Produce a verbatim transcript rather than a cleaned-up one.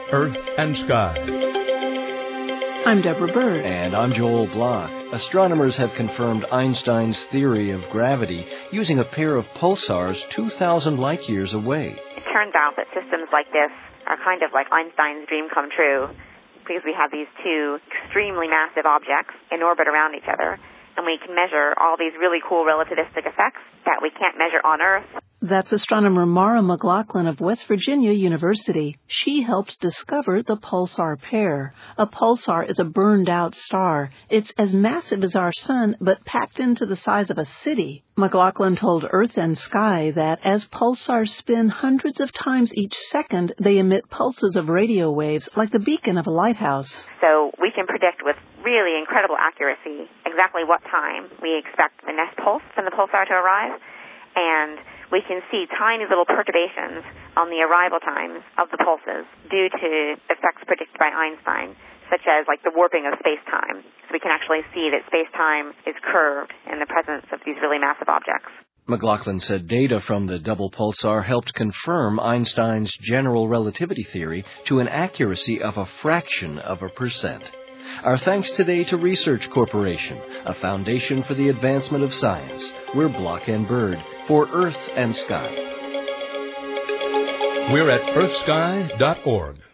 Earth and Sky. I'm Deborah Bird. And I'm Joel Block. Astronomers have confirmed Einstein's theory of gravity using a pair of pulsars two thousand light-years away. It turns out that systems like this are kind of like Einstein's dream come true, because we have these two extremely massive objects in orbit around each other, and we can measure all these really cool relativistic effects that we can't measure on Earth. That's astronomer Mara McLaughlin of West Virginia University. She helped discover the pulsar pair. A pulsar is a burned-out star. It's as massive as our sun, but packed into the size of a city. McLaughlin told Earth and Sky that as pulsars spin hundreds of times each second, they emit pulses of radio waves like the beacon of a lighthouse. So we can predict with really incredible accuracy exactly what time we expect the next pulse from the pulsar to arrive, and we can see tiny little perturbations on the arrival times of the pulses due to effects predicted by Einstein, such as like the warping of space-time. So we can actually see that space-time is curved in the presence of these really massive objects. McLaughlin said data from the double pulsar helped confirm Einstein's general relativity theory to an accuracy of a fraction of a percent. Our thanks today to Research Corporation, a foundation for the advancement of science. We're Block and Bird for Earth and Sky. We're at earth sky dot org.